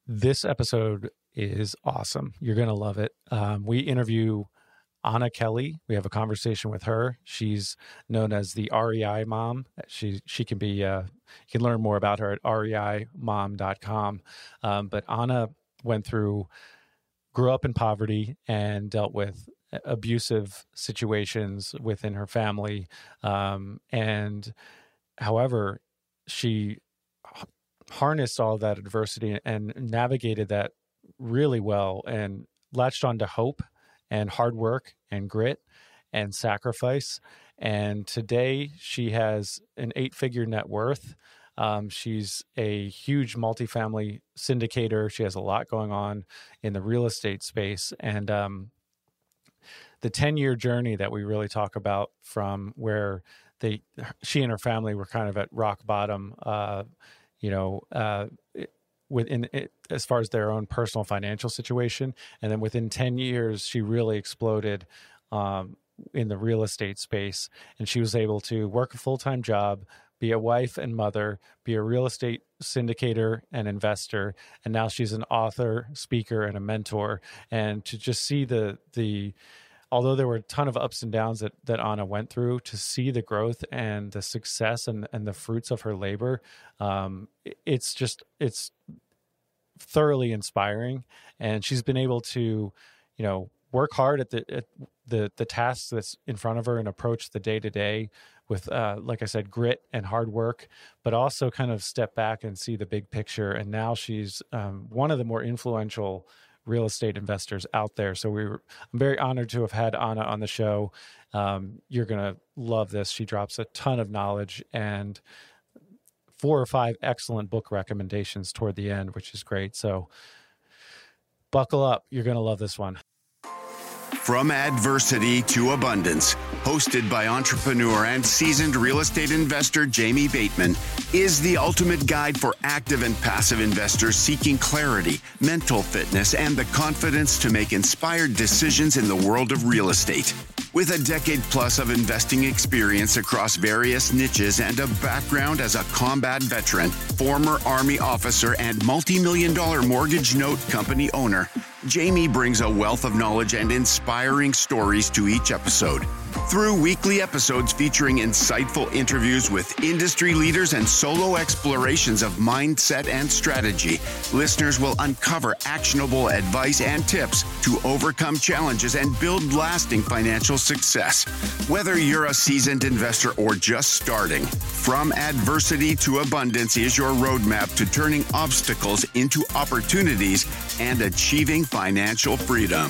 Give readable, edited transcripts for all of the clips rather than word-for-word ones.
This episode is awesome. You're going to love it. We interview Anna Kelly. We have a conversation with her. She's known as the REI mom. She can be, you can learn more about her at reimom.com. But Anna grew up in poverty and dealt with abusive situations within her family. And however, she harnessed all that adversity and navigated that really well and latched onto hope and hard work and grit and sacrifice. And today she has an 8-figure net worth. She's a huge multifamily syndicator. She has a lot going on in the real estate space. And the 10-year journey that we really talk about, from where she and her family were kind of at rock bottom, within it, as far as their own personal financial situation. And then within 10 years, she really exploded in the real estate space. And she was able to work a full-time job, be a wife and mother, be a real estate syndicator and investor. And now she's an author, speaker, and a mentor. And to just see although there were a ton of ups and downs that Anna went through, to see the growth and the success and the fruits of her labor, it's thoroughly inspiring. And she's been able to, work hard at the tasks that's in front of her and approach the day to day with, like I said, grit and hard work, but also kind of step back and see the big picture. And now she's one of the more influential real estate investors out there. So I'm very honored to have had Anna on the show. You're going to love this. She drops a ton of knowledge and 4 or 5 excellent book recommendations toward the end, which is great. So buckle up. You're going to love this one. From Adversity to Abundance, hosted by entrepreneur and seasoned real estate investor Jamie Bateman, is the ultimate guide for active and passive investors seeking clarity, mental fitness, and the confidence to make inspired decisions in the world of real estate. With a decade plus of investing experience across various niches and a background as a combat veteran, former Army officer, and multi-million-dollar mortgage note company owner, Jamie brings a wealth of knowledge and inspiring stories to each episode. Through weekly episodes featuring insightful interviews with industry leaders and solo explorations of mindset and strategy, listeners will uncover actionable advice and tips to overcome challenges and build lasting financial success. Whether you're a seasoned investor or just starting, From Adversity to Abundance is your roadmap to turning obstacles into opportunities and achieving financial freedom.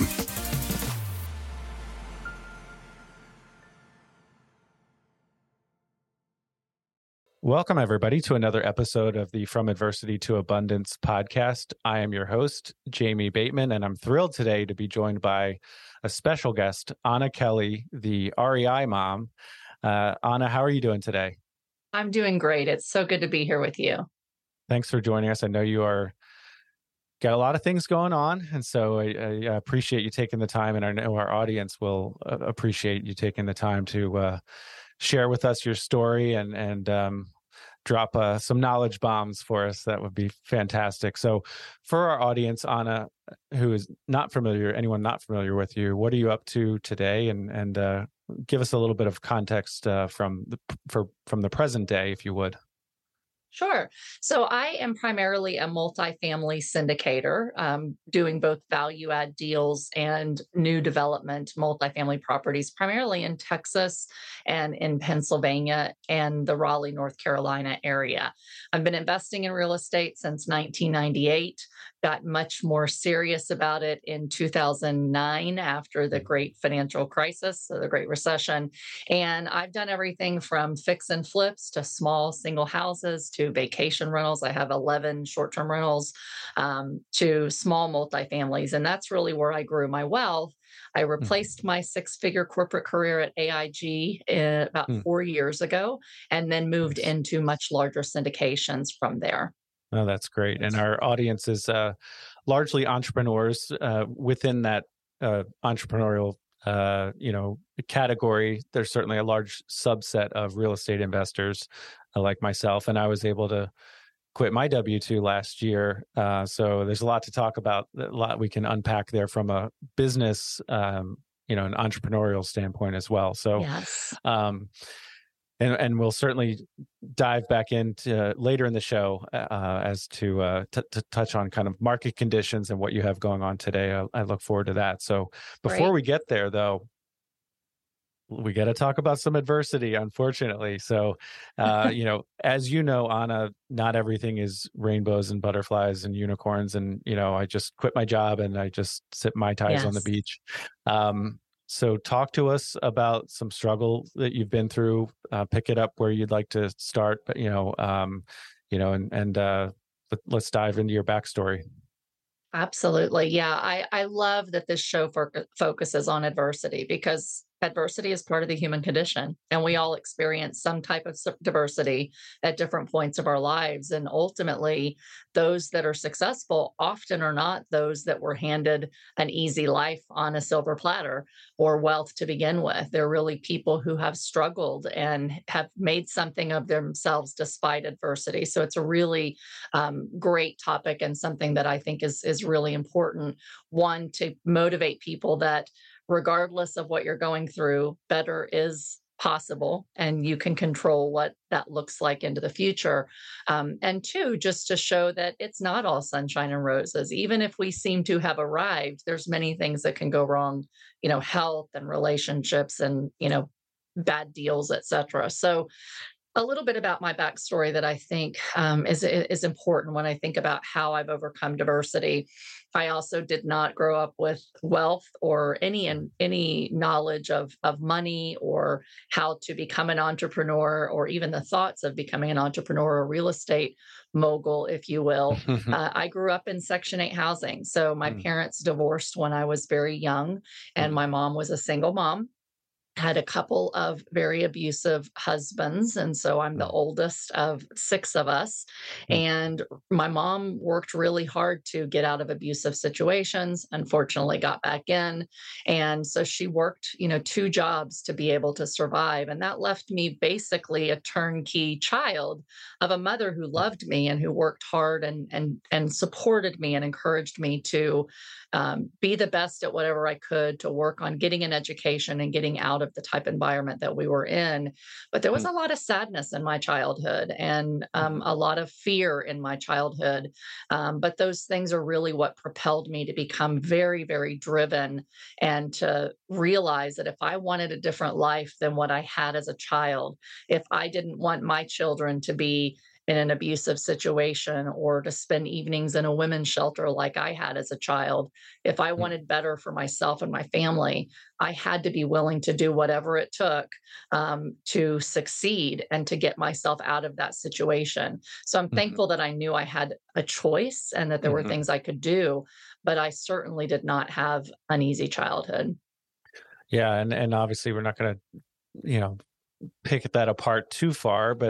Welcome, everybody, to another episode of the From Adversity to Abundance podcast. I am your host, Jamie Bateman, and I'm thrilled today to be joined by a special guest, Anna Kelly, the REI mom. Anna, how are you doing today? I'm doing great. It's so good to be here with you. Thanks for joining us. I know you got a lot of things going on, and so I appreciate you taking the time, and I know our audience will appreciate you taking the time to share with us your story and drop some knowledge bombs for us. That would be fantastic. So for our audience, Anna, who is anyone not familiar with you, what are you up to today? And give us a little bit of context from the present day, if you would. Sure. So I am primarily a multifamily syndicator, doing both value add deals and new development multifamily properties, primarily in Texas and in Pennsylvania and the Raleigh, North Carolina area. I've been investing in real estate since 1998, got much more serious about it in 2009 after the great financial crisis, so the Great Recession. And I've done everything from fix and flips to small single houses to vacation rentals. I have 11 short-term rentals, to small multifamilies. And that's really where I grew my wealth. I replaced my 6-figure corporate career at AIG about 4 years ago, and then moved into much larger syndications from there. Oh, that's great. And our audience is largely entrepreneurs within that entrepreneurial category. There's certainly a large subset of real estate investors like myself, and I was able to quit my W-2 last year. So there's a lot to talk about, a lot we can unpack there from a business, an entrepreneurial standpoint as well. So, Yes. and we'll certainly dive back into later in the show as to touch on kind of market conditions and what you have going on today. I look forward to that. So before we get there, though, we got to talk about some adversity, unfortunately. So, as you know, Anna, not everything is rainbows and butterflies and unicorns. And, I just quit my job and I just sip Mai Tais on the beach. So talk to us about some struggle that you've been through, pick it up where you'd like to start, but, let's dive into your backstory. Absolutely. Yeah. I love that this show focuses on adversity, because adversity is part of the human condition, and we all experience some type of diversity at different points of our lives. And ultimately, those that are successful often are not those that were handed an easy life on a silver platter or wealth to begin with. They're really people who have struggled and have made something of themselves despite adversity. So it's a really great topic, and something that I think is really important. One, to motivate people that regardless of what you're going through, better is possible, and you can control what that looks like into the future. And two, just to show that it's not all sunshine and roses. Even if we seem to have arrived, there's many things that can go wrong, health and relationships and, bad deals, et cetera. So a little bit about my backstory that I think is important when I think about how I've overcome diversity. I also did not grow up with wealth or any knowledge of money or how to become an entrepreneur, or even the thoughts of becoming an entrepreneur or real estate mogul, if you will. I grew up in Section 8 housing. So my parents divorced when I was very young, and my mom was a single mom. Had a couple of very abusive husbands. And so I'm the oldest of 6 of us. And my mom worked really hard to get out of abusive situations, unfortunately got back in. And so she worked, 2 jobs to be able to survive. And that left me basically a turnkey child of a mother who loved me and who worked hard and supported me and encouraged me to be the best at whatever I could, to work on getting an education and getting out of the type environment that we were in. But there was a lot of sadness in my childhood, and a lot of fear in my childhood. But those things are really what propelled me to become very, very driven, and to realize that if I wanted a different life than what I had as a child, if I didn't want my children to be in an abusive situation or to spend evenings in a women's shelter like I had as a child, if I wanted better for myself and my family, I had to be willing to do whatever it took to succeed and to get myself out of that situation. So I'm thankful that I knew I had a choice and that there were things I could do, but I certainly did not have an easy childhood. Yeah. And obviously we're not going to, pick that apart too far, but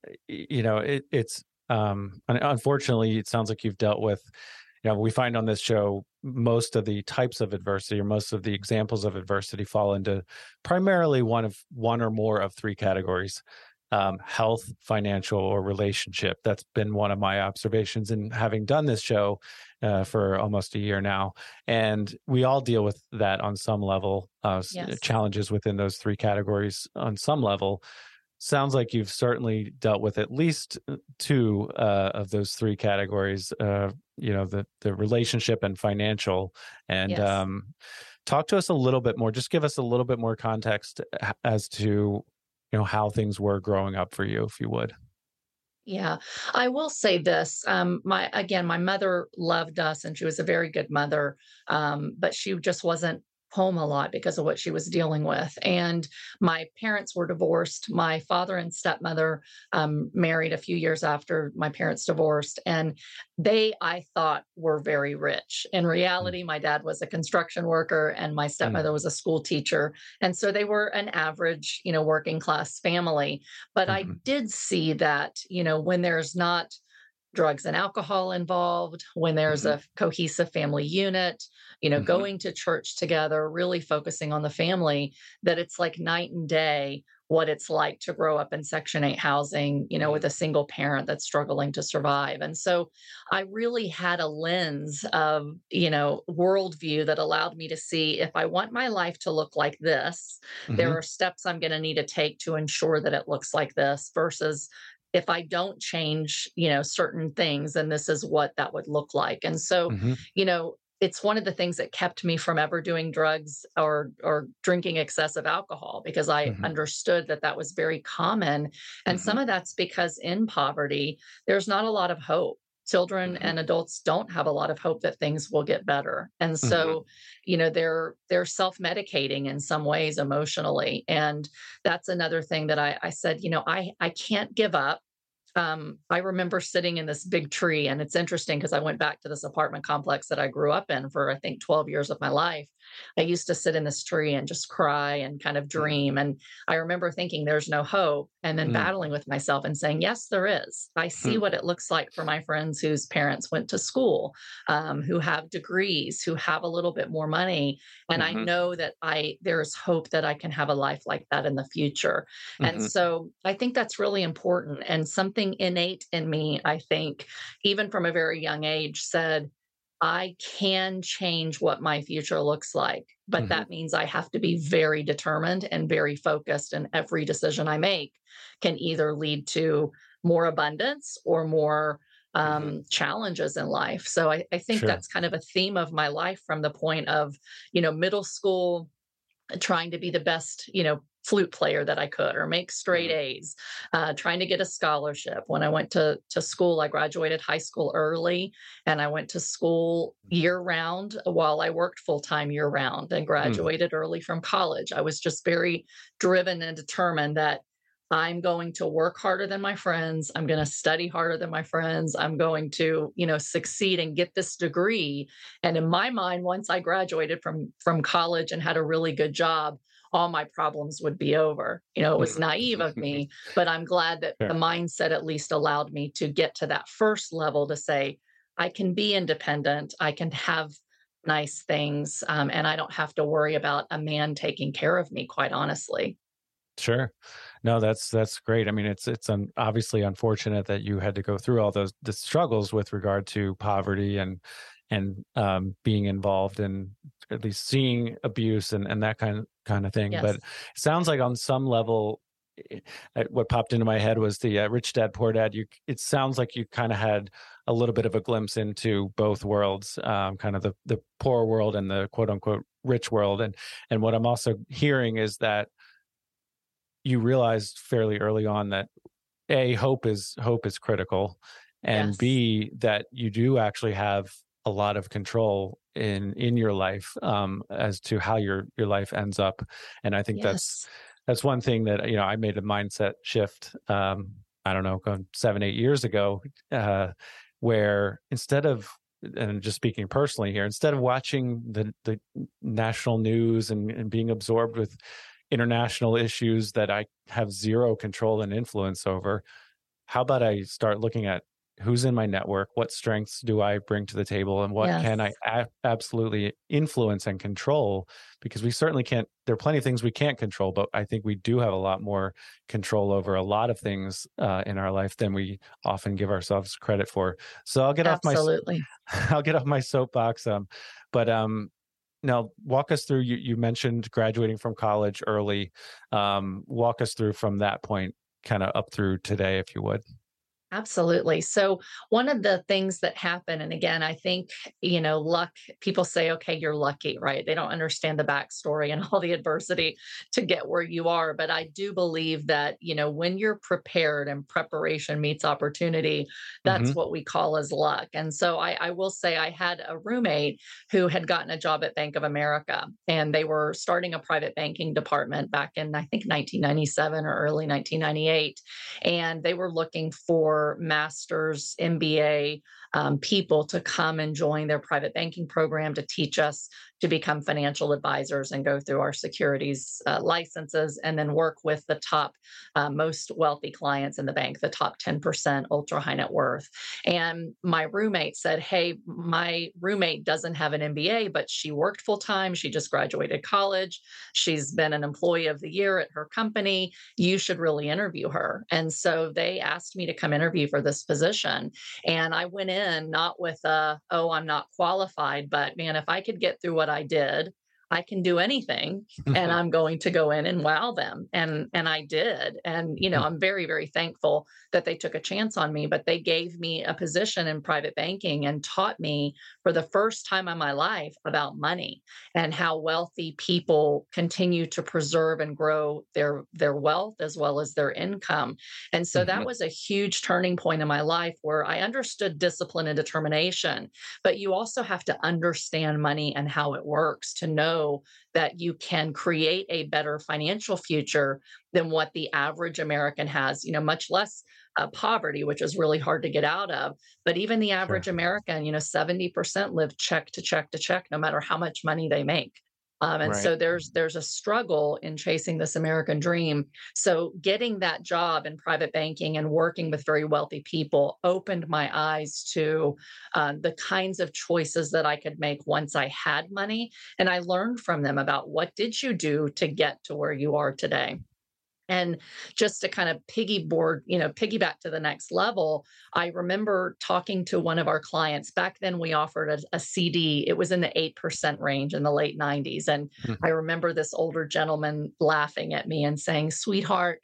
it's unfortunately, it sounds like you've dealt with, we find on this show most of the types of adversity, or most of the examples of adversity, fall into primarily one or more of 3 categories: health, financial, or relationship. That's been one of my observations in having done this show for almost a year now. And we all deal with that on some level, challenges within those 3 categories on some level. Sounds like you've certainly dealt with at least 2 of those 3 categories, the relationship and financial. And talk to us a little bit more, just give us a little bit more context as to how things were growing up for you, if you would. Yeah, I will say this. My mother loved us, and she was a very good mother, but she just wasn't home a lot because of what she was dealing with. And my parents were divorced. My father and stepmother married a few years after my parents divorced. And they, I thought, were very rich. In reality, my dad was a construction worker and my stepmother was a school teacher. And so they were an average, working class family. But I did see that, when there's not drugs and alcohol involved, when there's Hmm. a cohesive family unit, Hmm. going to church together, really focusing on the family, that it's like night and day what it's like to grow up in Section 8 housing, with a single parent that's struggling to survive. And so I really had a lens of, worldview that allowed me to see, if I want my life to look like this, there Hmm. are steps I'm going to need to take to ensure that it looks like this, versus if I don't change, certain things, then this is what that would look like. And so, Hmm. it's one of the things that kept me from ever doing drugs or drinking excessive alcohol, because I Hmm. understood that that was very common. And Hmm. some of that's because in poverty, there's not a lot of hope. Children Hmm. and adults don't have a lot of hope that things will get better. And Hmm. so, they're self-medicating in some ways emotionally. And that's another thing that I said, I can't give up. I remember sitting in this big tree, and it's interesting because I went back to this apartment complex that I grew up in for, I think, 12 years of my life. I used to sit in this tree and just cry and kind of dream. And I remember thinking there's no hope, and then Hmm. battling with myself and saying, yes, there is. I see what it looks like for my friends whose parents went to school, who have degrees, who have a little bit more money. And I Hmm. know that there's hope that I can have a life like that in the future. And Hmm. so I think that's really important. And something innate in me, I think, even from a very young age, said, I can change what my future looks like. But Hmm. that means I have to be very determined and very focused. And every decision I make can either lead to more abundance or more Hmm. challenges in life. So I think Sure. that's kind of a theme of my life from the point of, middle school, trying to be the best, flute player that I could, or make straight Hmm. A's, trying to get a scholarship. When I went to school, I graduated high school early, and I went to school year round while I worked full time year round, and Hmm. graduated early from college. I was just very driven and determined that I'm going to work harder than my friends. I'm going to study harder than my friends. I'm going to, succeed and get this degree. And in my mind, once I graduated from college and had a really good job, all my problems would be over. It was naive of Hmm. me, but I'm glad that the Sure. mindset at least allowed me to get to that first level to say, I can be independent, I can have nice things, and I don't have to worry about a man taking care of me, quite honestly. Sure. No, that's great. I mean, it's obviously unfortunate that you had to go through all those the struggles with regard to poverty and being involved in at least seeing abuse and that kind of thing. But Yes. it sounds like on some level, what popped into my head was the Rich Dad Poor Dad. It sounds like you kind of had a little bit of a glimpse into both worlds, kind of the poor world and the quote unquote rich world. And what I'm also hearing is that you realized fairly early on that A, hope is critical, and Yes. B, that you do actually have a lot of control in your life, as to how your life ends up. And I think that's Yes. that's one thing that I made a mindset shift. I don't know, going 7-8 years ago, where instead of, and just speaking personally here, instead of watching the national news and being absorbed with international issues that I have zero control and influence over, how about I start looking at who's in my network, what strengths do I bring to the table, and what Yes. can I absolutely influence and control? Because we certainly can't, there are plenty of things we can't control, but I think we do have a lot more control over a lot of things in our life than we often give ourselves credit for. So I'll get off my Absolutely. I'll get off my soapbox. But now walk us through. You mentioned graduating from college early. Walk us through from that point, kind of up through today, if you would. Absolutely. So, one of the things that happen, and again, I think, luck, people say, okay, you're lucky, right? They don't understand the backstory and all the adversity to get where you are. But I do believe that, when you're prepared and preparation meets opportunity, that's Hmm. what we call as luck. And so, I will say, I had a roommate who had gotten a job at Bank of America, and they were starting a private banking department back in, I think, 1997 or early 1998. And they were looking for master's, MBA people to come and join their private banking program to teach us to become financial advisors and go through our securities licenses, and then work with the top most wealthy clients in the bank, the top 10% ultra high net worth. And my roommate said, "Hey, my roommate doesn't have an MBA, but she worked full time. She just graduated college. She's been an employee of the year at her company. You should really interview her." And so they asked me to come interview for this position. And I went in not with oh, I'm not qualified, but man, if I could get through what I did, I can do anything, and I'm going to go in and wow them. And I did. And, I'm very, very thankful that they took a chance on me, but they gave me a position in private banking and taught me for the first time in my life about money and how wealthy people continue to preserve and grow their wealth as well as their income. And so that was a huge turning point in my life where I understood discipline and determination, but you also have to understand money and how it works to know that you can create a better financial future than what the average American has, much less poverty, which is really hard to get out of. But even the average American, 70% live check to check to check, no matter how much money they make. And so there's a struggle in chasing this American dream. So getting that job in private banking and working with very wealthy people opened my eyes to the kinds of choices that I could make once I had money. And I learned from them about what did you do to get to where you are today. And just to kind of piggyback to the next level, I remember talking to one of our clients. Back then, we offered a CD. It was in the 8% range in the late 90s. And I remember this older gentleman laughing at me and saying, "Sweetheart,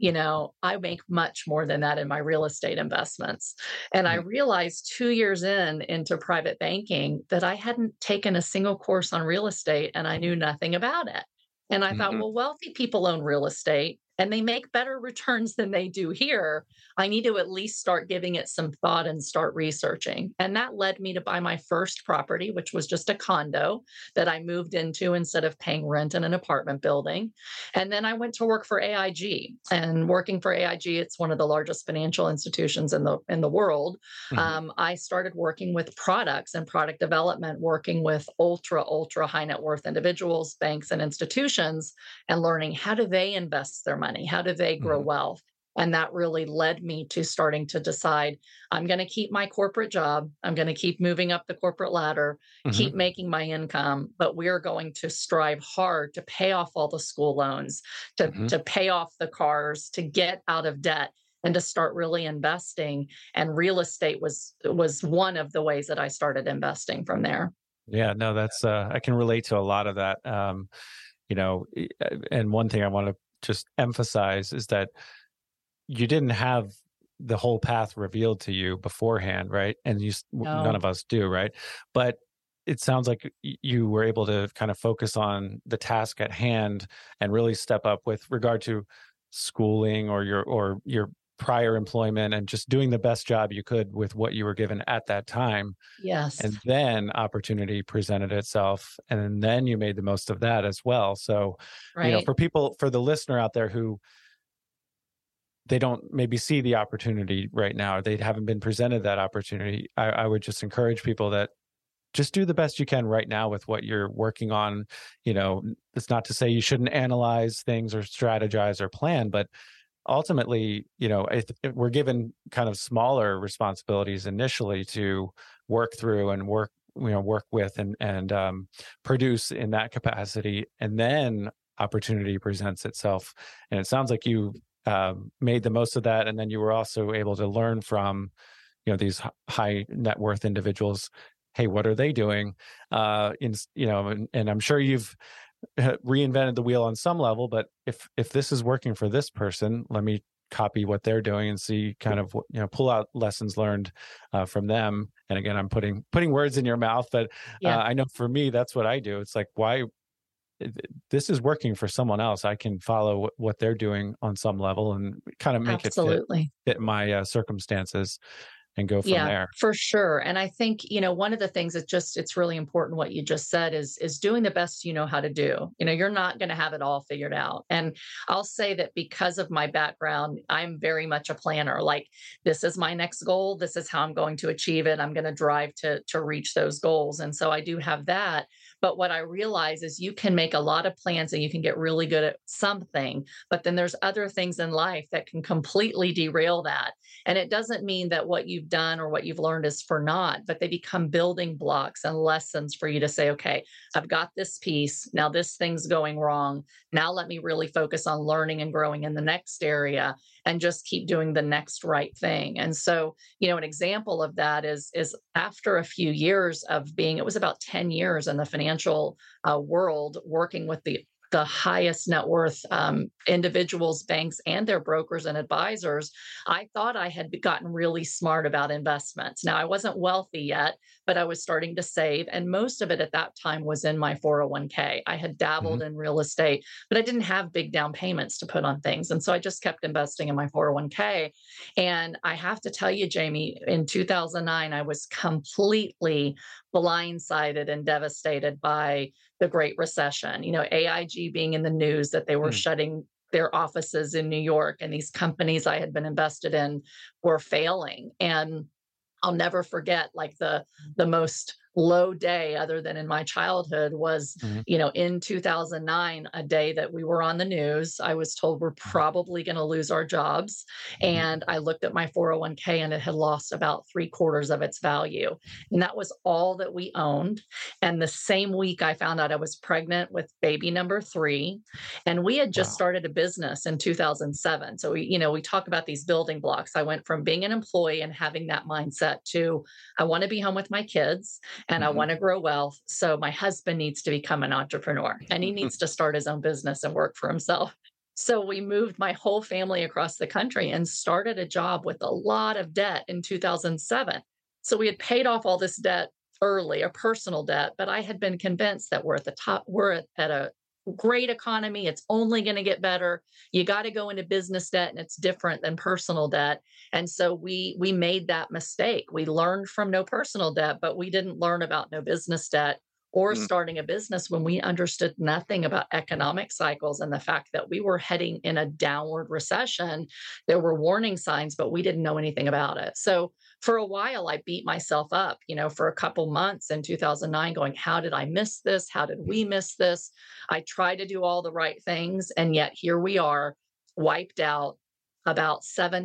I make much more than that in my real estate investments." And I realized 2 years into private banking that I hadn't taken a single course on real estate and I knew nothing about it. And I thought, well, wealthy people own real estate and they make better returns than they do here. I need to at least start giving it some thought and start researching. And that led me to buy my first property, which was just a condo that I moved into instead of paying rent in an apartment building. And then I went to work for AIG. And working for AIG, it's one of the largest financial institutions in the world. I started working with products and product development, working with ultra high net worth individuals, banks, and institutions, and learning how do they invest their money? How do they grow wealth? And that really led me to starting to decide I'm going to keep my corporate job. I'm going to keep moving up the corporate ladder, keep making my income, but we're going to strive hard to pay off all the school loans, to pay off the cars, to get out of debt, and to start really investing. And real estate was one of the ways that I started investing from there. Yeah, no, that's I can relate to a lot of that. And one thing I want to just emphasize is that you didn't have the whole path revealed to you beforehand, right? And none of us do, right? But it sounds like you were able to kind of focus on the task at hand and really step up with regard to schooling or your prior employment and just doing the best job you could with what you were given at that time. Yes. And then opportunity presented itself, and then you made the most of that as well. So, for the listener out there who they don't maybe see the opportunity right now, they haven't been presented that opportunity, I would just encourage people that just do the best you can right now with what you're working on. It's not to say you shouldn't analyze things or strategize or plan, but ultimately, if we're given kind of smaller responsibilities initially to work through and work with and produce in that capacity, and then opportunity presents itself. And it sounds like you made the most of that, and then you were also able to learn from these high net worth individuals. Hey, what are they doing? And I'm sure you've reinvented the wheel on some level, but if this is working for this person, let me copy what they're doing and see kind of pull out lessons learned from them. And again, I'm putting words in your mouth, but I know for me that's what I do. It's like, why this is working for someone else, I can follow what they're doing on some level and kind of make it fit my circumstances. and go from Yeah, there. for sure. And I think, one of the things that it's really important what you just said is doing the best you know how to do. You're not going to have it all figured out. And I'll say that because of my background, I'm very much a planner. Like, this is my next goal. This is how I'm going to achieve it. I'm going to drive to reach those goals. And so I do have that. But what I realize is you can make a lot of plans and you can get really good at something, but then there's other things in life that can completely derail that. And it doesn't mean that what you've done or what you've learned is for naught, but they become building blocks and lessons for you to say, okay, I've got this piece. Now this thing's going wrong. Now let me really focus on learning and growing in the next area and just keep doing the next right thing. And so, an example of that is after a few years of being, it was about 10 years in the financial world, working with the highest net worth individuals, banks, and their brokers and advisors, I thought I had gotten really smart about investments. Now, I wasn't wealthy yet, but I was starting to save. And most of it at that time was in my 401k. I had dabbled in real estate, but I didn't have big down payments to put on things. And so I just kept investing in my 401k. And I have to tell you, Jamie, in 2009, I was completely blindsided and devastated by the Great Recession. AIG being in the news that they were shutting their offices in New York, and these companies I had been invested in were failing. And I'll never forget, like, the most low day other than in my childhood was, in 2009, a day that we were on the news. I was told we're probably going to lose our jobs. And I looked at my 401k and it had lost about 3/4 of its value. And that was all that we owned. And the same week I found out I was pregnant with baby number 3. And we had just started a business in 2007. So we talk about these building blocks. I went from being an employee and having that mindset to, I want to be home with my kids and I want to grow wealth. So my husband needs to become an entrepreneur and he needs to start his own business and work for himself. So we moved my whole family across the country and started a job with a lot of debt in 2007. So we had paid off all this debt early, a personal debt, but I had been convinced that we're at the top, we're at a great economy. It's only going to get better. You got to go into business debt and it's different than personal debt. And so we made that mistake. We learned from no personal debt, but we didn't learn about no business debt or starting a business when we understood nothing about economic cycles and the fact that we were heading in a downward recession. There were warning signs, but we didn't know anything about it. So for a while, I beat myself up, for a couple months in 2009 going, how did I miss this? How did we miss this? I tried to do all the right things. And yet here we are, wiped out, about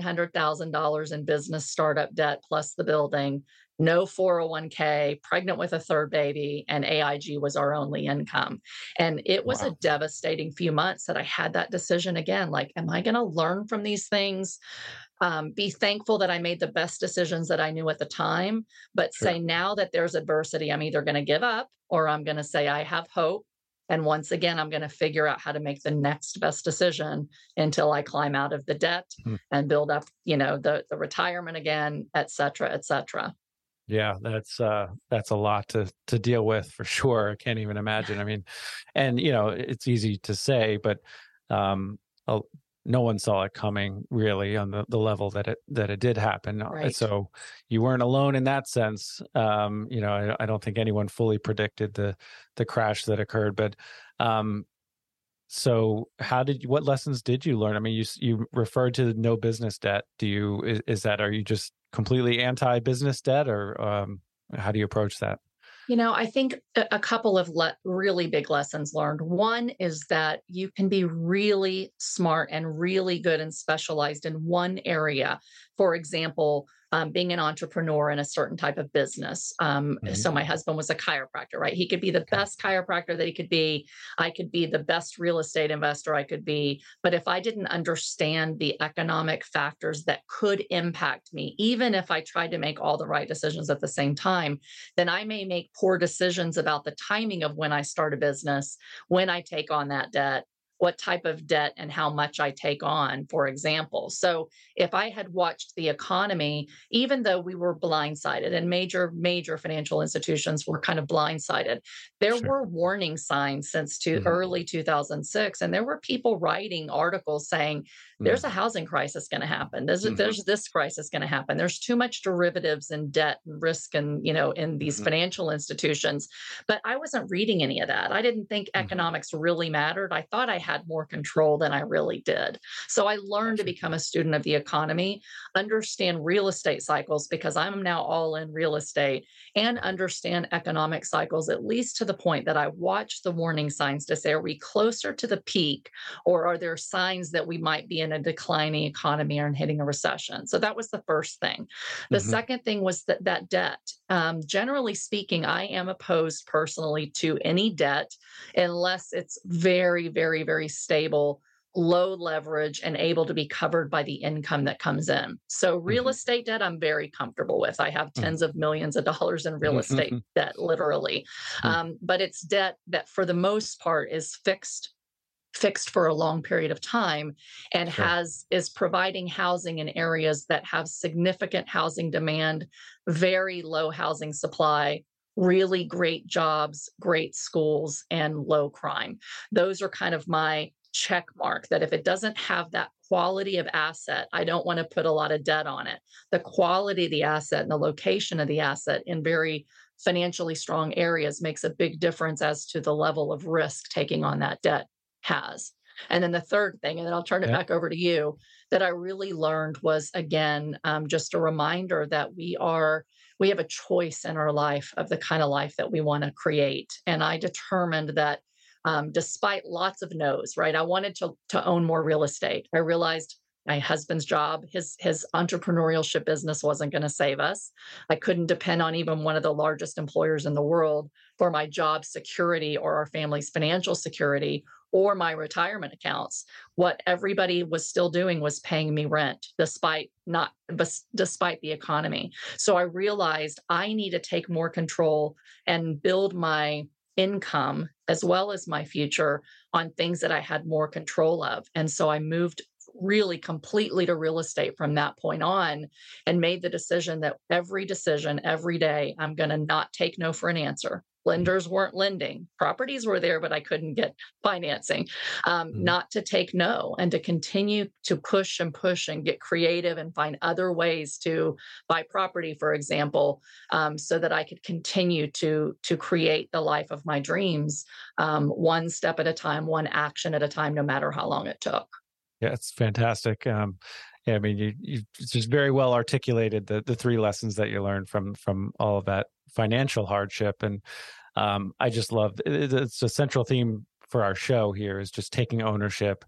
$700,000 in business startup debt plus the building, no 401k, pregnant with a third baby, and AIG was our only income. And it was a devastating few months that I had that decision again, like, am I going to learn from these things? Be thankful that I made the best decisions that I knew at the time, but say now that there's adversity, I'm either going to give up or I'm going to say I have hope. And once again, I'm going to figure out how to make the next best decision until I climb out of the debt and build up, the retirement again, et cetera, et cetera. Yeah, that's a lot to deal with for sure. I can't even imagine. I mean, and it's easy to say, but no one saw it coming really on the level that it did happen. Right. So you weren't alone in that sense. I don't think anyone fully predicted the crash that occurred. But so what lessons did you learn? I mean, you referred to no business debt. Are you just completely anti-business debt, or how do you approach that? I think a couple of really big lessons learned. One is that you can be really smart and really good and specialized in one area. For example, being an entrepreneur in a certain type of business. So my husband was a chiropractor, right? He could be the best chiropractor that he could be. I could be the best real estate investor I could be. But if I didn't understand the economic factors that could impact me, even if I tried to make all the right decisions at the same time, then I may make poor decisions about the timing of when I start a business, when I take on that debt, what type of debt and how much I take on, for example. So if I had watched the economy, even though we were blindsided and major financial institutions were kind of blindsided, there were warning signs since early 2006. And there were people writing articles saying there's a housing crisis going to happen. There's this crisis going to happen. There's too much derivatives and debt and risk and, in these financial institutions. But I wasn't reading any of that. I didn't think economics really mattered. I thought I had more control than I really did. So I learned to become a student of the economy, understand real estate cycles because I'm now all in real estate, and understand economic cycles, at least to the point that I watch the warning signs to say, are we closer to the peak, or are there signs that we might be in a declining economy or hitting a recession? So that was the first thing. The second thing was that debt. Generally speaking, I am opposed personally to any debt unless it's very, very, very stable, low leverage, and able to be covered by the income that comes in. So real estate debt, I'm very comfortable with. I have tens of millions of dollars in real estate debt, literally. But it's debt that for the most part is fixed for a long period of time and is providing housing in areas that have significant housing demand, very low housing supply, really great jobs, great schools, and low crime. Those are kind of my check mark that if it doesn't have that quality of asset, I don't want to put a lot of debt on it. The quality of the asset and the location of the asset in very financially strong areas makes a big difference as to the level of risk taking on that debt has. And then the third thing, and then I'll turn it back over to you, that I really learned was, again, just a reminder that we have a choice in our life of the kind of life that we want to create. And I determined that despite lots of no's, right? I wanted to own more real estate. I realized my husband's job, his entrepreneurship business wasn't going to save us. I couldn't depend on even one of the largest employers in the world for my job security or our family's financial security or my retirement accounts. What everybody was still doing was paying me rent despite the economy. So I realized I need to take more control and build my income as well as my future on things that I had more control of. And so I moved really completely to real estate from that point on and made the decision that every decision, every day, I'm going to not take no for an answer. Lenders weren't lending. Properties were there, but I couldn't get financing. Not to take no and to continue to push and get creative and find other ways to buy property, for example, so that I could continue to create the life of my dreams, one step at a time, one action at a time, no matter how long it took. Yeah, it's fantastic. I mean, you just very well articulated the three lessons that you learned from all of that financial hardship. And I just love it's a central theme for our show here is just taking ownership,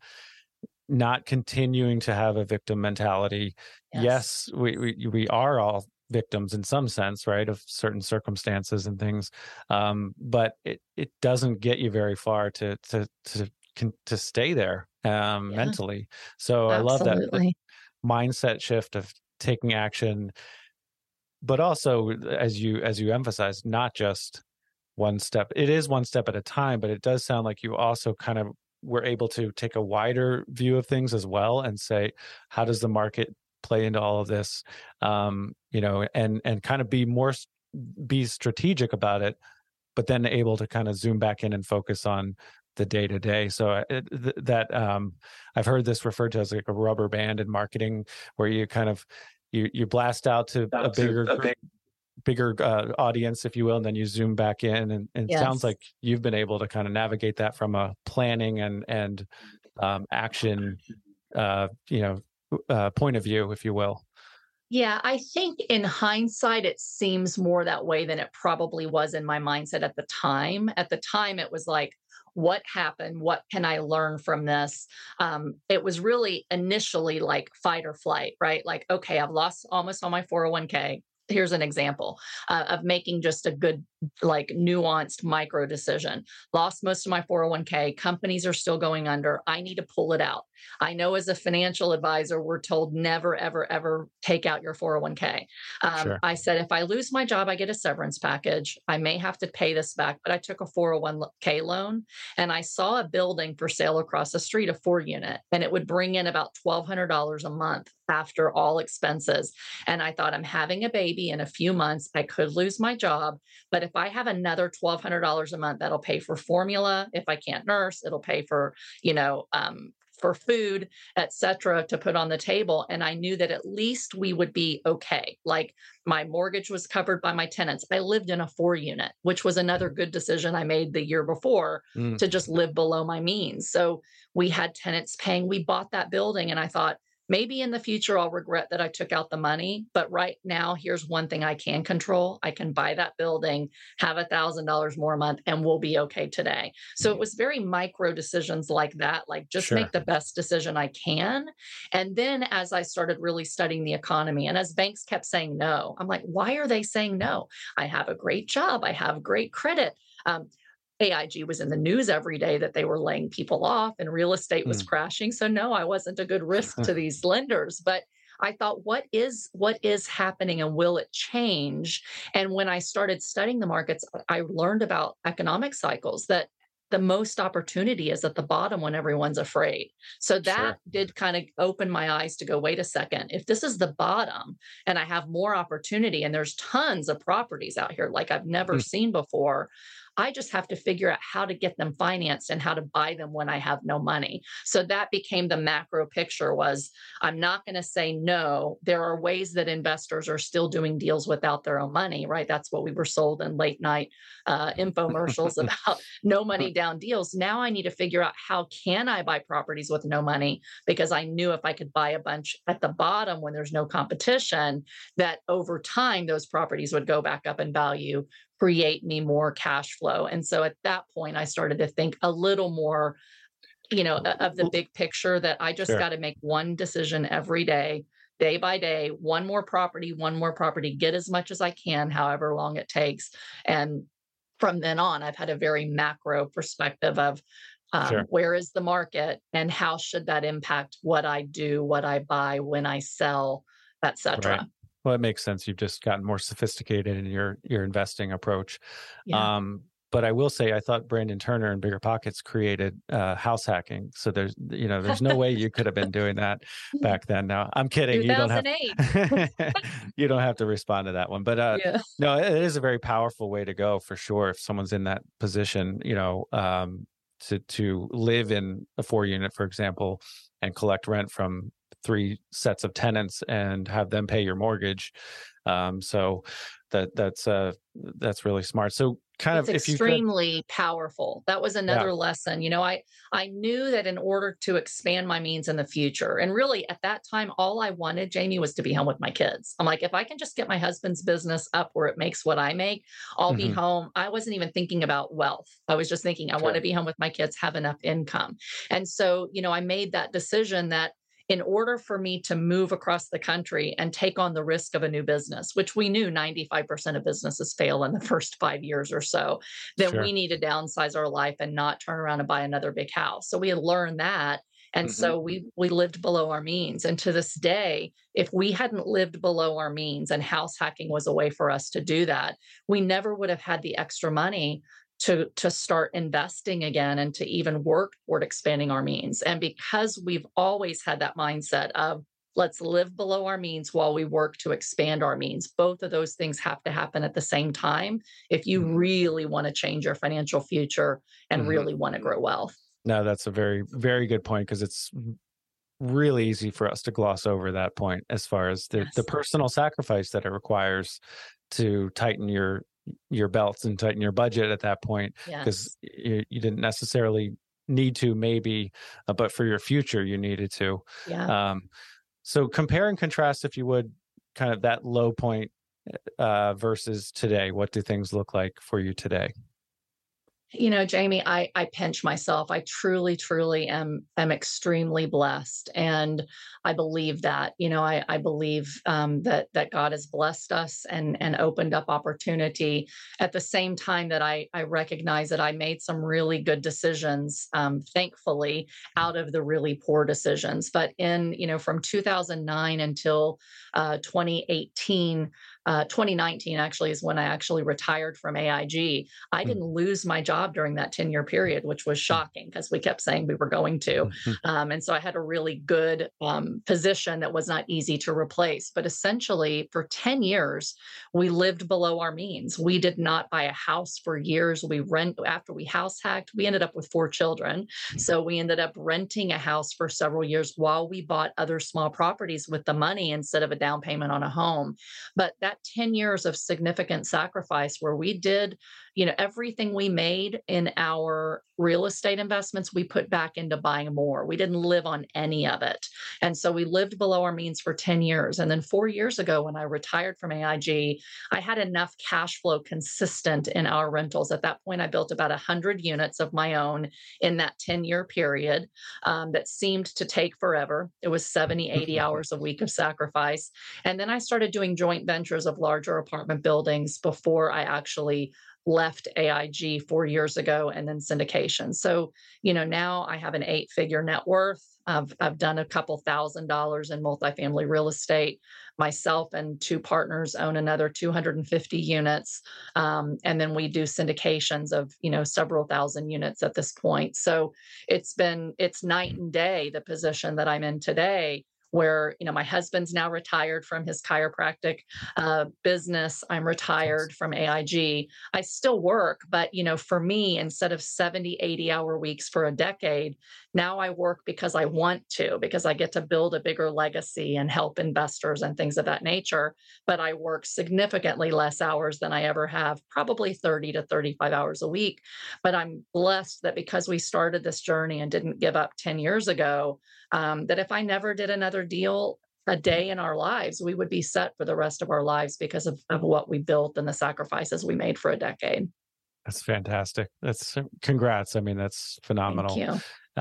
not continuing to have a victim mentality. Yes, we are all victims in some sense, right, of certain circumstances and things, but it doesn't get you very far to stay there mentally. So absolutely. I love that mindset shift of taking action, but also as you emphasize, not just one step. It is one step at a time, but it does sound like you also kind of were able to take a wider view of things as well and say, how does the market play into all of this? And kind of be strategic about it, but then able to kind of zoom back in and focus on the day to day. So I've heard this referred to as like a rubber band in marketing, where you kind of you blast out to a bigger audience, if you will, and then you zoom back in. And it sounds like you've been able to kind of navigate that from a planning and action, point of view, if you will. Yeah, I think in hindsight, it seems more that way than it probably was in my mindset at the time. At the time, it was like, what happened? What can I learn from this? It was really initially like fight or flight, right? Like, okay, I've lost almost all my 401k. Here's an example of making just a good, like nuanced micro decision. Lost most of my 401k. Companies are still going under. I need to pull it out. I know as a financial advisor, we're told never, ever, ever take out your 401k. Sure. I said, if I lose my job, I get a severance package. I may have to pay this back, but I took a 401k loan and I saw a building for sale across the street, a 4-unit, and it would bring in about $1,200 a month after all expenses. And I thought, I'm having a baby in a few months. I could lose my job, but if I have another $1,200 a month, that'll pay for formula. If I can't nurse, it'll pay for, for food, etc., to put on the table. And I knew that at least we would be okay. Like my mortgage was covered by my tenants. I lived in a 4-unit, which was another good decision I made the year before Mm. to just live below my means. So we had tenants paying. We bought that building, and I thought, maybe in the future, I'll regret that I took out the money. But right now, here's one thing I can control. I can buy that building, have $1,000 more a month, and we'll be okay today. So it was very micro decisions like that, like just Sure. make the best decision I can. And then as I started really studying the economy, and as banks kept saying no, I'm like, why are they saying no? I have a great job. I have great credit. AIG was in the news every day that they were laying people off and real estate was Mm. crashing. So no, I wasn't a good risk to these lenders. But I thought, what is happening and will it change? And when I started studying the markets, I learned about economic cycles that the most opportunity is at the bottom when everyone's afraid. So that Sure. did kind of open my eyes to go, wait a second, if this is the bottom and I have more opportunity and there's tons of properties out here like I've never Mm. seen before, I just have to figure out how to get them financed and how to buy them when I have no money. So that became the macro picture was I'm not going to say no. There are ways that investors are still doing deals without their own money, right? That's what we were sold in late night infomercials about no money down deals. Now I need to figure out how can I buy properties with no money, because I knew if I could buy a bunch at the bottom when there's no competition, that over time those properties would go back up in value, create me more cash flow. And so at that point, I started to think a little more, of the big picture, that I just Sure. got to make one decision every day, day by day, one more property, get as much as I can, however long it takes. And from then on, I've had a very macro perspective of Sure. where is the market and how should that impact what I do, what I buy, when I sell, et cetera. Right. Well, it makes sense. You've just gotten more sophisticated in your investing approach. Yeah. But I will say, I thought Brandon Turner and Bigger Pockets created house hacking. So there's no way you could have been doing that back then. Now, I'm kidding. You don't have 2008. you don't have to respond to that one. But Yeah. no, it is a very powerful way to go for sure. If someone's in that position, to live in a 4-unit, for example, and collect rent from 3 sets of tenants and have them pay your mortgage. So that's really smart. So kind It's of, if you could, extremely powerful. That was yeah, another lesson. I knew that in order to expand my means in the future, and really at that time, all I wanted, Jamie, was to be home with my kids. I'm like, if I can just get my husband's business up where it makes what I make, I'll be Mhm. home. I wasn't even thinking about wealth. I was just thinking, I want Sure. to be home with my kids, have enough income. And so, I made that decision that in order for me to move across the country and take on the risk of a new business, which we knew 95% of businesses fail in the first 5 years or so, then Sure. we need to downsize our life and not turn around and buy another big house. So we had learned that. And Mhm. so we lived below our means. And to this day, if we hadn't lived below our means and house hacking was a way for us to do that, we never would have had the extra money to start investing again and to even work toward expanding our means. And because we've always had that mindset of let's live below our means while we work to expand our means, both of those things have to happen at the same time if you really want to change your financial future and Mhm. really want to grow wealth. No, that's a very, very good point, because it's really easy for us to gloss over that point as far as the Yes. personal sacrifice that it requires to tighten your belts and tighten your budget at that point, because Yes. you didn't necessarily need to, maybe, but for your future you needed to. Yeah. So compare and contrast, if you would, kind of that low point versus today. What do things look like for you today? Jamie, I pinch myself. I truly, truly am extremely blessed, and I believe that. I believe that God has blessed us and opened up opportunity. At the same time that I recognize that I made some really good decisions, thankfully, out of the really poor decisions. But from 2009 until 2018. 2019 actually is when I actually retired from AIG. I didn't lose my job during that 10-year period, which was shocking because we kept saying we were going to. And so I had a really good position that was not easy to replace. But essentially, for 10 years, we lived below our means. We did not buy a house for years. After we house hacked, we ended up with 4 children. So we ended up renting a house for several years while we bought other small properties with the money instead of a down payment on a home. But that 10 years of significant sacrifice where we did, everything we made in our real estate investments, we put back into buying more. We didn't live on any of it. And so we lived below our means for 10 years. And then 4 years ago, when I retired from AIG, I had enough cash flow consistent in our rentals. At that point, I built about 100 units of my own in that 10-year period that seemed to take forever. It was 70, 80 hours a week of sacrifice. And then I started doing joint ventures of larger apartment buildings before I actually left AIG 4 years ago, and then syndication. So, now I have an 8-figure net worth. I've done a couple $1,000s in multifamily real estate. Myself and 2 partners own another 250 units. And then we do syndications of, several thousand units at this point. So it's night and day, the position that I'm in today, where, my husband's now retired from his chiropractic business. I'm retired from AIG. I still work, but, for me, instead of 70, 80-hour weeks for a decade, now I work because I want to, because I get to build a bigger legacy and help investors and things of that nature. But I work significantly less hours than I ever have, probably 30 to 35 hours a week. But I'm blessed that because we started this journey and didn't give up 10 years ago, that if I never did another deal a day in our lives, we would be set for the rest of our lives because of what we built and the sacrifices we made for a decade. That's fantastic. Congrats. I mean, that's phenomenal. Thank you.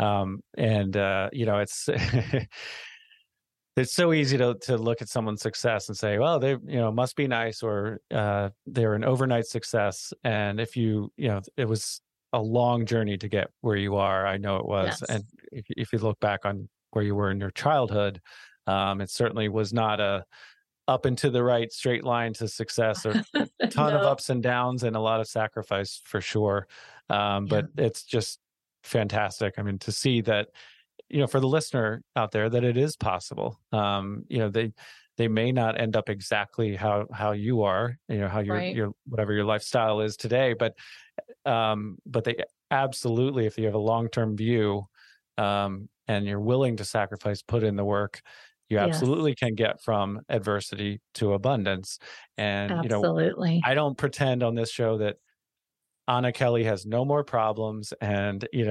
It's it's so easy to look at someone's success and say, well, they, must be nice, or they're an overnight success. And if it was a long journey to get where you are. I know it was. Yes. And if you look back on where you were in your childhood, it certainly was not a up and to the right straight line to success, or a ton of ups and downs and a lot of sacrifice for sure. But it's just fantastic. I mean, to see that, for the listener out there, that it is possible. They may not end up exactly how you are, how your whatever your lifestyle is today, but they absolutely, if you have a long-term view, and you're willing to sacrifice, put in the work, you absolutely can get from adversity to abundance. And, absolutely. I don't pretend on this show that Anna Kelly has no more problems. And, we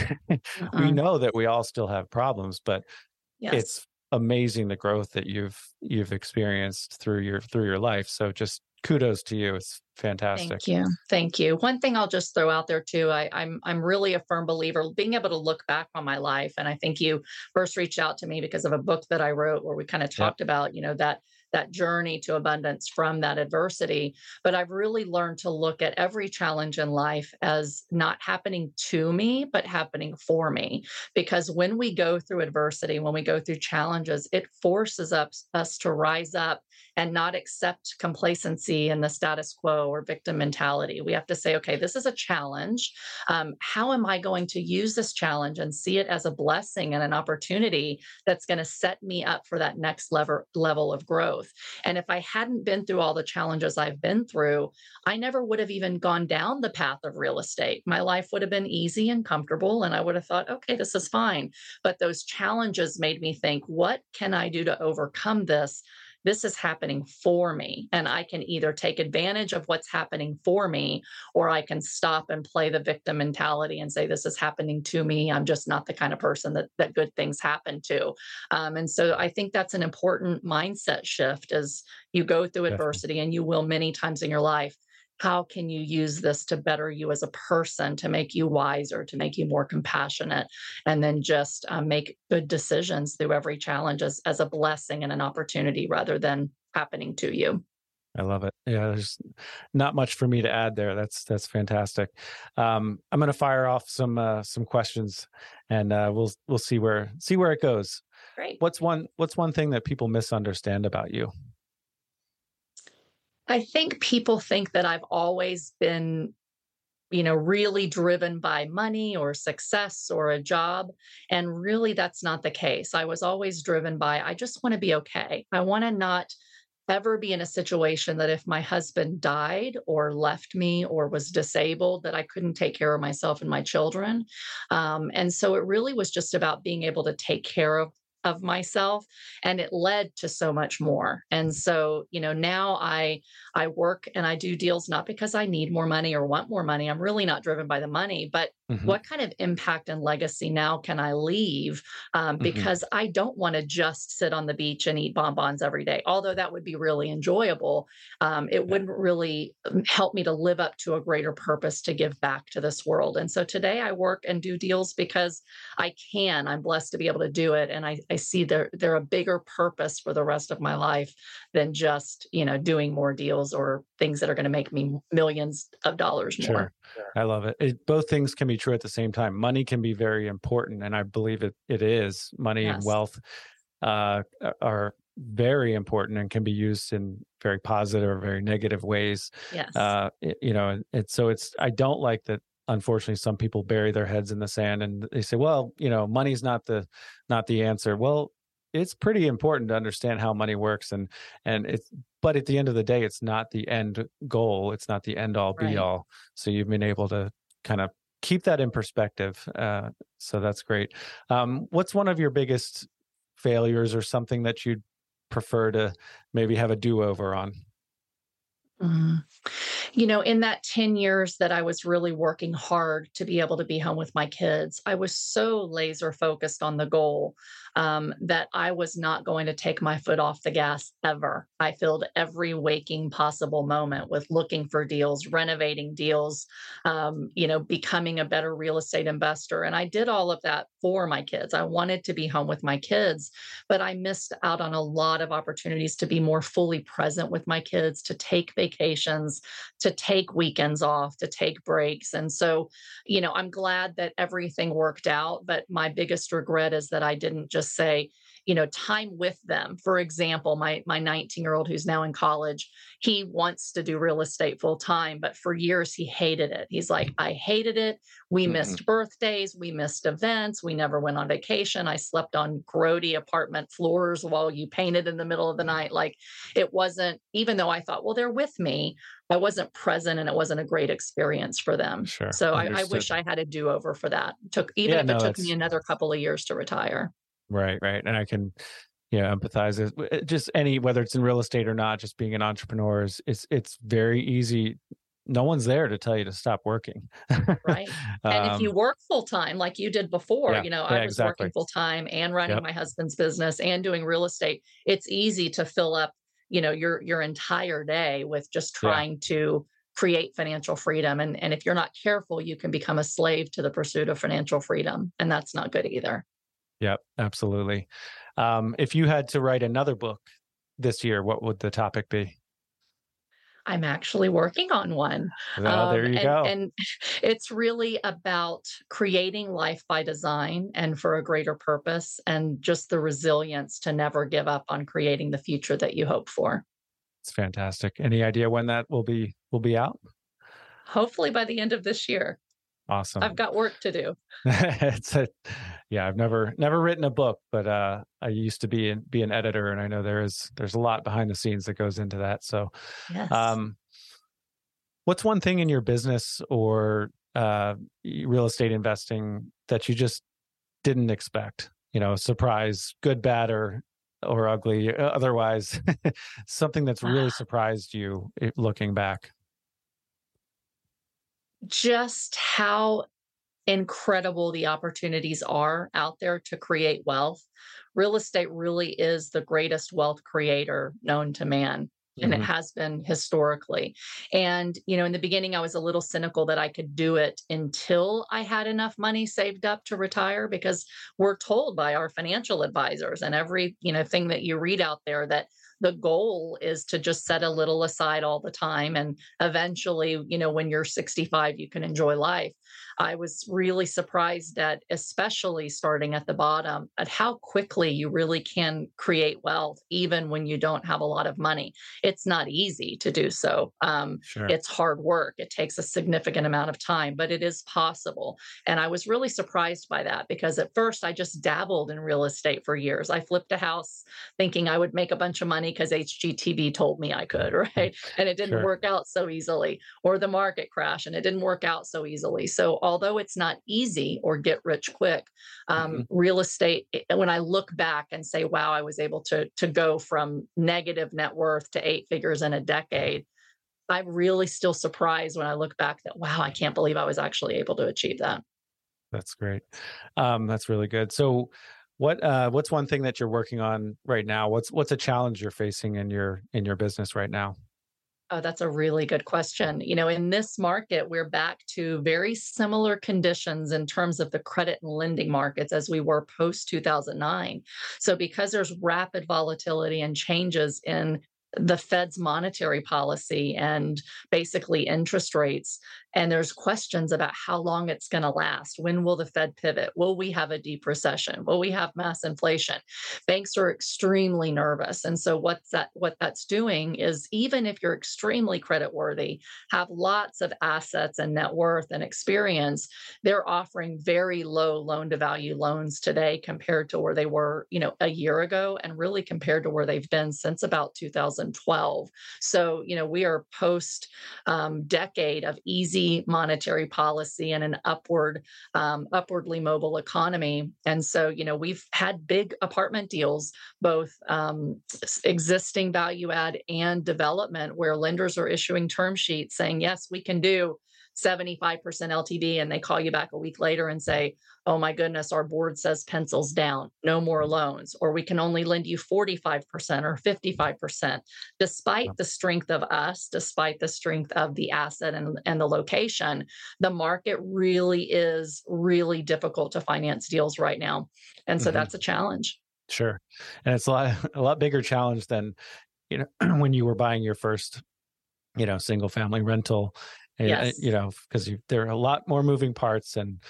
know that we all still have problems, but it's amazing the growth that you've experienced through your life. So just kudos to you. It's fantastic. Thank you. One thing I'll just throw out there too, I'm really a firm believer being able to look back on my life. And I think you first reached out to me because of a book that I wrote where we kind of talked about, that journey to abundance from that adversity. But I've really learned to look at every challenge in life as not happening to me, but happening for me. Because when we go through adversity, when we go through challenges, it forces us to rise up and not accept complacency and the status quo or victim mentality. We have to say, okay, this is a challenge. How am I going to use this challenge and see it as a blessing and an opportunity that's going to set me up for that next level of growth? And if I hadn't been through all the challenges I've been through, I never would have even gone down the path of real estate. My life would have been easy and comfortable, and I would have thought, okay, this is fine. But those challenges made me think, what can I do to overcome this? This is happening for me. And I can either take advantage of what's happening for me, or I can stop and play the victim mentality and say, this is happening to me. I'm just not the kind of person that good things happen to. And so I think that's an important mindset shift as you go through adversity, and you will many times in your life. How can you use this to better you as a person, to make you wiser, to make you more compassionate, and then just make good decisions through every challenge as a blessing and an opportunity rather than happening to you? I love it. Yeah, there's not much for me to add there. That's fantastic. I'm going to fire off some questions, and we'll see where it goes. Great. What's one thing that people misunderstand about you? I think people think that I've always been, really driven by money or success or a job. And really, that's not the case. I was always driven by, I just want to be okay. I want to not ever be in a situation that if my husband died or left me or was disabled, that I couldn't take care of myself and my children. And so it really was just about being able to take care of myself, and it led to so much more. And so, now I work and I do deals not because I need more money or want more money. I'm really not driven by the money, but Hmm. what kind of impact and legacy now can I leave? Hmm. Because I don't want to just sit on the beach and eat bonbons every day, although that would be really enjoyable. It Yeah. wouldn't really help me to live up to a greater purpose to give back to this world. And so today I work and do deals because I can. I'm blessed to be able to do it. And I see they're a bigger purpose for the rest of my life than just, doing more deals or things that are going to make me millions of dollars more. Sure. I love it. Both things can be true at the same time. Money can be very important, and I believe it is. Money and Yes. wealth are very important and can be used in very positive or very negative ways. Yes. And so I don't like that. Unfortunately, some people bury their heads in the sand and they say, well, money's not the answer. Well, it's pretty important to understand how money works, but at the end of the day, it's not the end goal. It's not the end all be Right. all. So you've been able to kind of keep that in perspective. So that's great. What's one of your biggest failures or something that you'd prefer to maybe have a do-over on? Mhm. In that 10 years that I was really working hard to be able to be home with my kids, I was so laser focused on the goal that I was not going to take my foot off the gas ever. I filled every waking possible moment with looking for deals, renovating deals, becoming a better real estate investor. And I did all of that for my kids. I wanted to be home with my kids, but I missed out on a lot of opportunities to be more fully present with my kids, to take vacations, to take weekends off, to take breaks. And so, I'm glad that everything worked out. But my biggest regret is that I didn't just say, time with them. For example, my 19-year-old who's now in college, he wants to do real estate full time, but for years he hated it. He's like, I hated it. We Mhm. missed birthdays, we missed events, we never went on vacation. I slept on grody apartment floors while you painted in the middle of the night. Like, it wasn't, even though I thought, well, they're with me, I wasn't present and it wasn't a great experience for them. Sure. So I wish Understood. I had a do over for that. Even Yeah, if it no, took me that's another couple of years to retire. right, right. And I can, empathize just whether it's in real estate or not, just being an entrepreneur it's very easy. No one's there to tell you to stop working. Right. And if you um, work full time, like you did before, yeah, I yeah, was working exactly. full time and running Yep. my husband's business and doing real estate. It's easy to fill up, your entire day with just Yeah. trying to create financial freedom. And if you're not careful, you can become a slave to the pursuit of financial freedom. And that's not good either. Yep. Absolutely. If you had to write another book this year, what would the topic be? I'm actually working on one. Oh, there you go. And it's really about creating life by design and for a greater purpose, and just the resilience to never give up on creating the future that you hope for. It's fantastic. Any idea when that will be out? Hopefully by the end of this year. I've Awesome. got work to do. it's a Yeah, I've never written a book, but I used to be an editor, and I know there's a lot behind the scenes that goes into that. So Yes. um what's one thing in your business or real estate investing that you just didn't expect? Surprise, good, bad, or ugly, otherwise, something that's really surprised you looking back. Just how incredible the opportunities are out there to create wealth. Real estate really is the greatest wealth creator known to man. And it Hmm. has been historically. And, in the beginning, I was a little cynical that I could do it until I had enough money saved up to retire, because we're told by our financial advisors and every, thing that you read out there that the goal is to just set a little aside all the time. And eventually, when you're 65, you can enjoy life. I was really surprised at, especially starting at the bottom, at how quickly you really can create wealth, even when you don't have a lot of money. It's not easy to do so. Sure. It's hard work. It takes a significant amount of time, but it is possible. And I was really surprised by that because at first I just dabbled in real estate for years. I flipped a house thinking I would make a bunch of money because HGTV told me I could, right? And it didn't Sure. work out so easily, or the market crash and it didn't work out so easily. So although it's not easy or get rich quick, Mhm. real estate, when I look back and say, wow, I was able to go from negative net worth to 8 figures in a decade, I'm really still surprised when I look back that, wow, I can't believe I was actually able to achieve that. That's great. That's really good. So what's one thing that you're working on right now? What's a challenge you're facing in your business right now? Oh, that's a really good question. In this market, we're back to very similar conditions in terms of the credit and lending markets as we were post 2009. So, because there's rapid volatility and changes in the Fed's monetary policy and basically interest rates, and there's questions about how long it's going to last. When will the Fed pivot? Will we have a deep recession? Will we have mass inflation? Banks are extremely nervous. And so what that's doing is, even if you're extremely credit worthy, have lots of assets and net worth and experience, they're offering very low loan to value loans today compared to where they were, a year ago, and really compared to where they've been since about 2012. So, we are post decade of easy monetary policy and an upwardly mobile economy. And so, we've had big apartment deals, both existing value add and development, where lenders are issuing term sheets saying, yes, we can do 75% LTV. And they call you back a week later and say, oh my goodness, our board says pencils down, no more loans, or we can only lend you 45% or 55%. Despite the strength of us, despite the strength of the asset and the location, the market really is really difficult to finance deals right now. And so Hmm. that's a challenge. Sure. And it's a lot bigger challenge than, when you were buying your first, single family rental, Yes. because there are a lot more moving parts and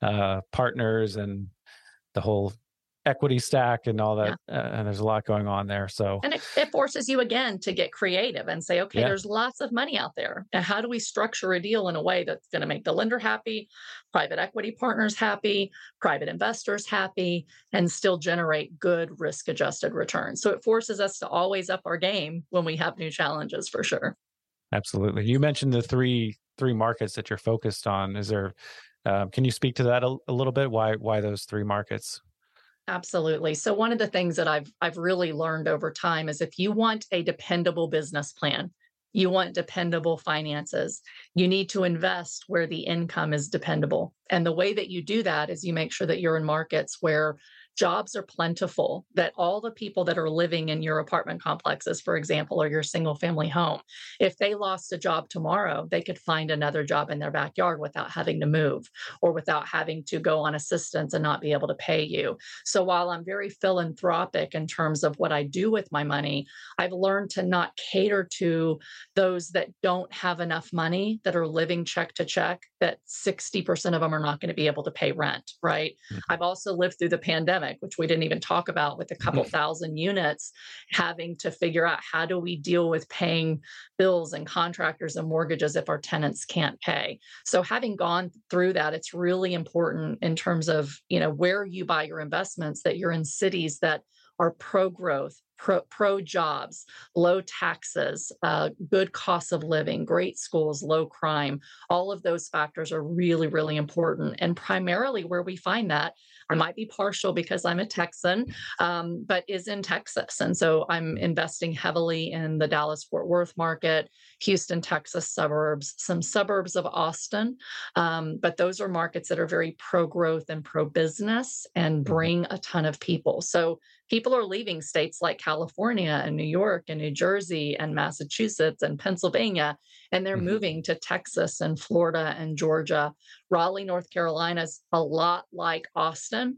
partners and the whole equity stack and all that. Yeah. And there's a lot going on there. So And it forces you again to get creative and say, okay, yeah, there's lots of money out there. And how do we structure a deal in a way that's going to make the lender happy, private equity partners happy, private investors happy, and still generate good risk adjusted returns? So it forces us to always up our game when we have new challenges, for sure. absolutely. You mentioned the three markets that you're focused on. Is there, can you speak to that a little bit? Why those three markets? Absolutely. So one of the things that I've really learned over time is, if you want a dependable business plan, you want dependable finances, you need to invest where the income is dependable. And the way that you do that is you make sure that you're in markets where jobs are plentiful, that all the people that are living in your apartment complexes, for example, or your single family home, if they lost a job tomorrow, they could find another job in their backyard without having to move or without having to go on assistance and not be able to pay you. So while I'm very philanthropic in terms of what I do with my money, I've learned to not cater to those that don't have enough money, that are living check to check, that 60% of them are not going to be able to pay rent, right? I've also lived through the pandemic, which we didn't even talk about, with a couple thousand units, having to figure out, how do we deal with paying bills and contractors and mortgages if our tenants can't pay? So having gone through that, it's really important in terms of, where you buy your investments, that you're in cities that are pro growth, pro jobs, low taxes, good cost of living, great schools, low crime. All of those factors are really, really important. And primarily where we find that, I might be partial because I'm a Texan, but is in Texas. And so I'm investing heavily in the Dallas Fort Worth market, Houston, Texas suburbs, some suburbs of Austin. But those are markets that are very pro growth and pro business and bring a ton of people. So people are leaving states like California and New York and New Jersey and Massachusetts and Pennsylvania, and they're moving to Texas and Florida and Georgia. Raleigh, North Carolina is a lot like Austin,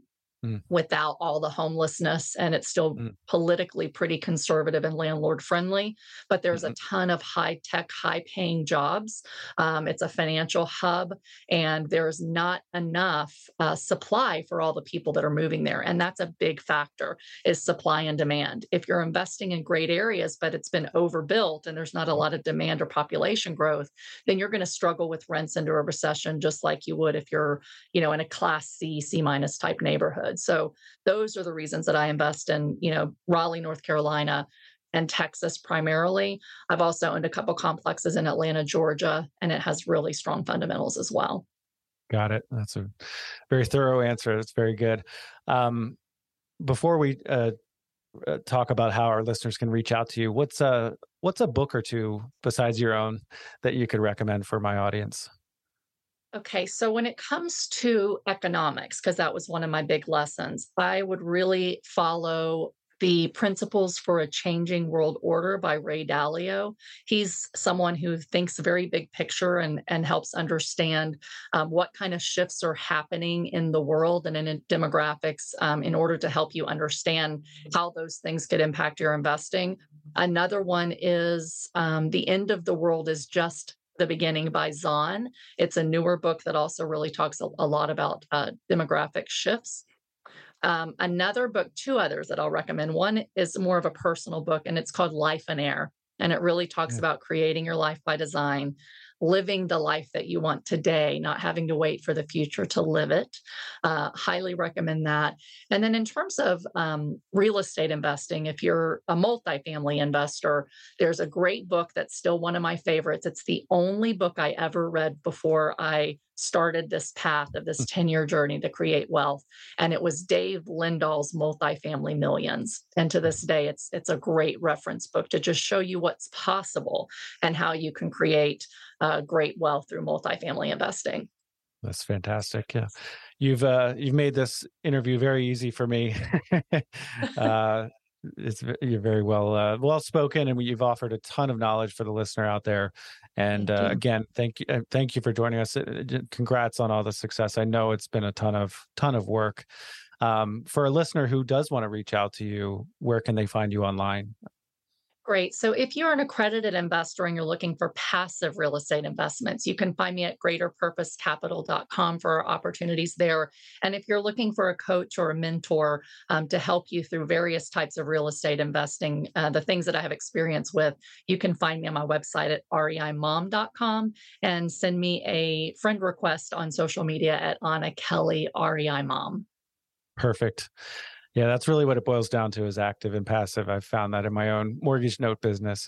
without all the homelessness, and it's still politically pretty conservative and landlord friendly, but there's a ton of high tech, high paying jobs. It's a financial hub, and there's not enough supply for all the people that are moving there. And that's a big factor, is supply and demand. If you're investing in great areas, but it's been overbuilt and there's not a lot of demand or population growth, then you're going to struggle with rents into a recession, just like you would if you're, in a class C, C minus type neighborhood. So those are the reasons that I invest in, Raleigh, North Carolina, and Texas primarily. I've also owned a couple complexes in Atlanta, Georgia, and it has really strong fundamentals as well. Got it. That's a very thorough answer. That's very good. Before we talk about how our listeners can reach out to you, what's a book or two besides your own that you could recommend for my audience? Okay, so when it comes to economics, because that was one of my big lessons, I would really follow The Principles for a Changing World Order by Ray Dalio. He's someone who thinks very big picture and helps understand what kind of shifts are happening in the world and in demographics in order to help you understand how those things could impact your investing. Another one is The End of the World is Just the Beginning by Zahn. It's a newer book that also really talks a lot about demographic shifts. Another book, two others that I'll recommend. One is more of a personal book, and it's called Life in Air. And it really talks about creating your life by design, living the life that you want today, not having to wait for the future to live it. Highly recommend that. And then in terms of real estate investing, if you're a multifamily investor, there's a great book that's still one of my favorites. It's the only book I ever read before I started this path of this 10-year journey to create wealth. And it was Dave Lindahl's Multifamily Millions. And to this day, it's a great reference book to just show you what's possible and how you can create great wealth through multifamily investing. That's fantastic. Yeah. You've made this interview very easy for me. You're very well spoken, and you've offered a ton of knowledge for the listener out there. And again, thank you for joining us. Congrats on all the success. I know it's been a ton of work. For a listener who does want to reach out to you, where can they find you online? Great. So if you're an accredited investor and you're looking for passive real estate investments, you can find me at greaterpurposecapital.com for opportunities there. And if you're looking for a coach or a mentor to help you through various types of real estate investing, the things that I have experience with, you can find me on my website at reimom.com and send me a friend request on social media at Anna Kelly, REI Mom. Perfect. Yeah, that's really what it boils down to, is active and passive. I've found that in my own mortgage note business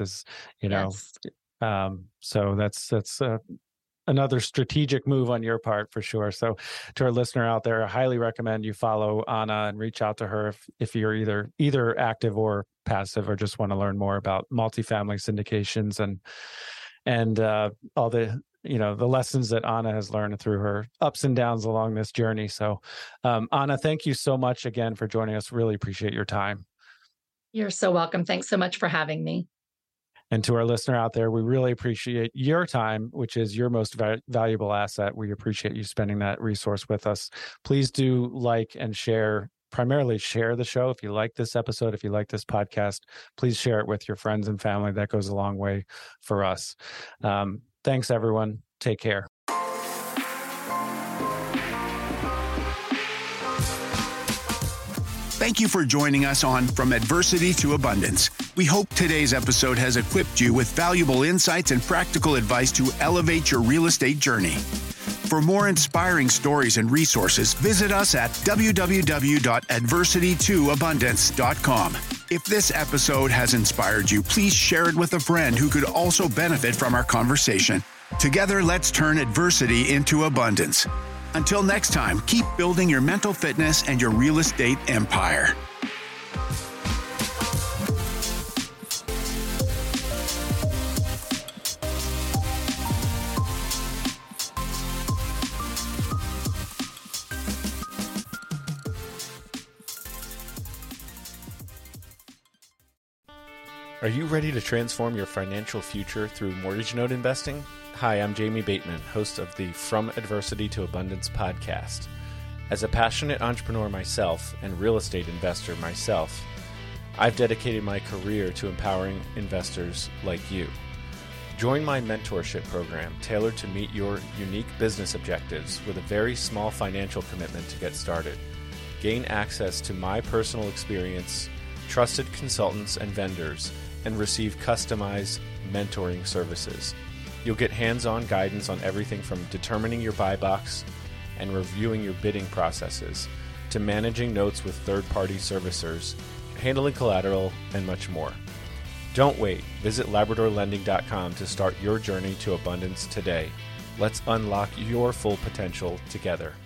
so that's another strategic move on your part for sure. So to our listener out there, I highly recommend you follow Anna and reach out to her if you're either active or passive, or just want to learn more about multifamily syndications and all the the lessons that Anna has learned through her ups and downs along this journey. So, Anna, thank you so much again for joining us. Really appreciate your time. You're so welcome. Thanks so much for having me. And to our listener out there, we really appreciate your time, which is your most valuable asset. We appreciate you spending that resource with us. Please do like and share. Primarily share the show. If you like this episode, if you like this podcast, please share it with your friends and family. That goes a long way for us. Thanks, everyone. Take care. Thank you for joining us on From Adversity to Abundance. We hope today's episode has equipped you with valuable insights and practical advice to elevate your real estate journey. For more inspiring stories and resources, visit us at www.adversitytoabundance.com. If this episode has inspired you, please share it with a friend who could also benefit from our conversation. Together, let's turn adversity into abundance. Until next time, keep building your mental fitness and your real estate empire. Are you ready to transform your financial future through mortgage note investing? Hi, I'm Jamie Bateman, host of the From Adversity to Abundance podcast. As a passionate entrepreneur myself and real estate investor myself, I've dedicated my career to empowering investors like you. Join my mentorship program tailored to meet your unique business objectives with a very small financial commitment to get started. Gain access to my personal experience, trusted consultants and vendors, and receive customized mentoring services. You'll get hands-on guidance on everything from determining your buy box and reviewing your bidding processes, to managing notes with third-party servicers, handling collateral, and much more. Don't wait. Visit LabradorLending.com to start your journey to abundance today. Let's unlock your full potential together.